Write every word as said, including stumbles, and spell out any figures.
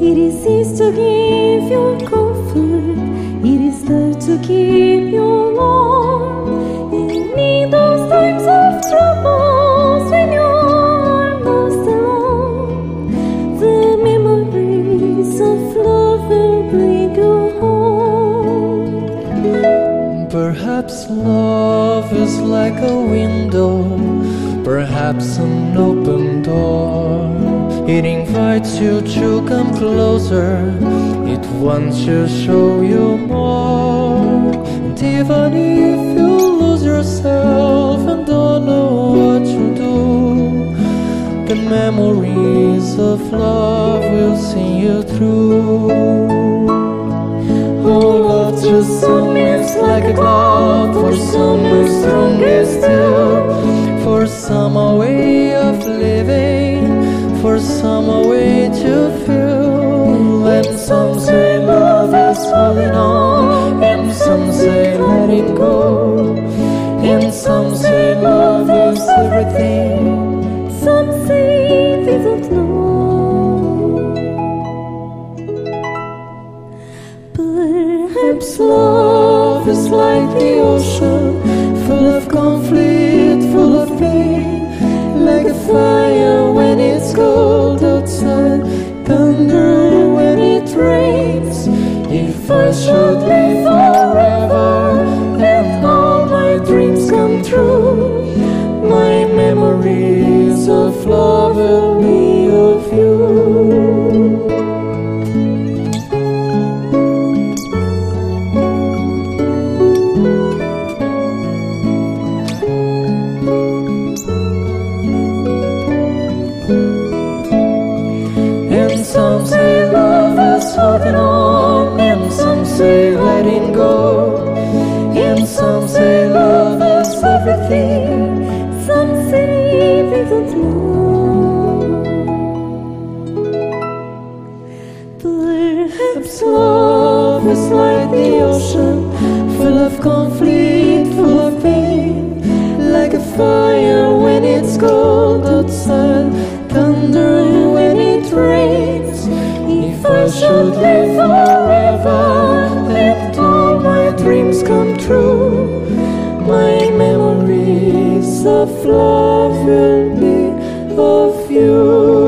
It is His to give you comfort. It is there to keep you warm. In those times of troubles when you are lost alone, the memories of love will bring you home. Perhaps love is like a window, perhaps an open door. It invites you to come closer, it wants to show you more. And even if you lose yourself and don't know what to do, the memories of love will see you through. Oh, love to some is like a cloud, for some is stronger still, for some a way of living, for some a way to feel. And some say love is holding on, and some say letting go, and some say love is everything, some say they don't know. Perhaps love is like the ocean, full of conflict, full of pain, like a fire when it's cold outside, thunder when it rains. If I should live forever and all my dreams come true, my memories of love will be of you. Some say love is holding on, and some say letting go, and some say love is everything, some say they don't know. Perhaps love is like the ocean, full of conflict, full of pain, like a fire when it's cold outside, thunder when it rains. If I should live forever and all my dreams come true, my memories of love will be of you.